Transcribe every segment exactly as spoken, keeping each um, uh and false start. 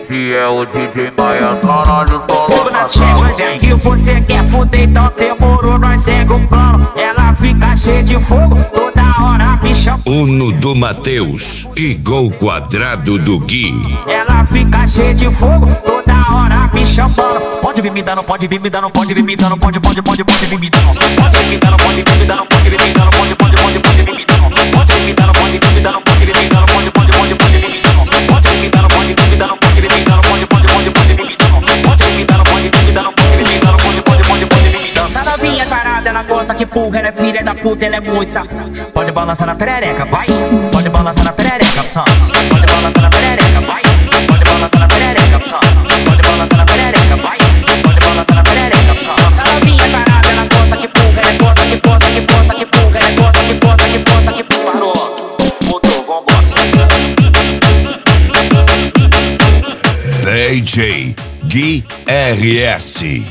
esse é o D J Maia, caralho, Fogo na tigre, já que você quer fuder, então demorou, nós segue o plano. Ela fica cheia de fogo, toda hora me chama. Uno do Matheus e gol quadrado do Gui. Ela fica cheia de fogo, toda hora me chamando. Pode vir me dando, pode vir me dando, pode vir me dando, pode, pode, pode, pode vir me dando. Pode vir me dando, pode vir me dando, pode vir me dando, pode, pode, pode, pode vir me dando. Pode vir me dando, pode vir me dando, pode vir me dando, pode, pode, pode, pode vir me dando. Pode vir me dando, pode vir me dando, pode vir me dando, pode, pode, pode, pode vir me dando. Pode vir me dando, pode vir me dando, pode vir me dando, pode, pode, pode, pode vir me dando. Essa novinha parada, ela gosta que porra, ela é filha da puta, ela é muito safada. Pode balançar na perereca, vai. Pode balançar na perereca, só. Pode balançar na perereca, vai. Pode balançar na perereca, só. Pode balançar na perereca, vai. Pode balançar na perereca, só. Essa novinha parada, ela gosta que porra, ela gosta que posta, que posta, que porra, ela gosta que posta, que posta, que porra. Parou, mudou, vambora. D J Gui R S.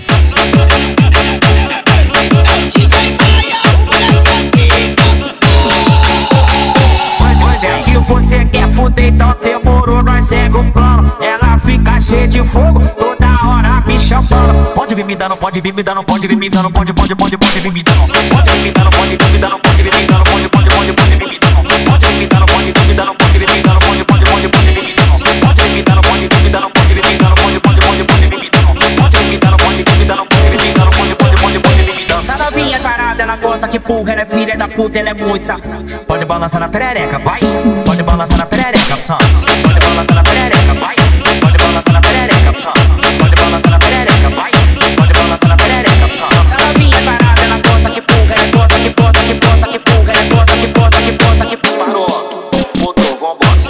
Você quer fuder, então demorou, nós segue o plano. Ela fica cheia de fogo, toda hora me chamando. Pode vir me dando, pode vir me dando, pode vir me dando, pode, pode, pode, pode vir me dando. Pode vir me dando, pode vir me dando, pode vir me dando, pode, pode, pode, pode vir me dando. Pode vir me dando, pode vir me dando, pode vir me dando, pode, pode, pode, pode vir me dando. Pode vir me dando, pode vir me dando, pode vir me dando, pode, pode, pode, pode vir me dando. Pode vir me dando, pode vir me dando, pode vir me dando, pode, pode, pode, pode vir me dando. Essa novinha parada, ela gosta que porra, ela é filha da puta, ela é muito safada. Pode balançar na perereca, vai. Pode balançar na perereca, só. Pode balançar na perereca, vai. Pode balançar na perereca, só. Pode balançar na perereca, vai. Pode balançar na perereca, só. Essa novinha parada, ela gosta que porra, ela gosta que posta, que posta, que porra, ela gosta que posta, que posta, que porra. Parou, mudou, vambora.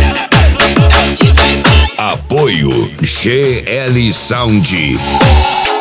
Apoio G L Sound.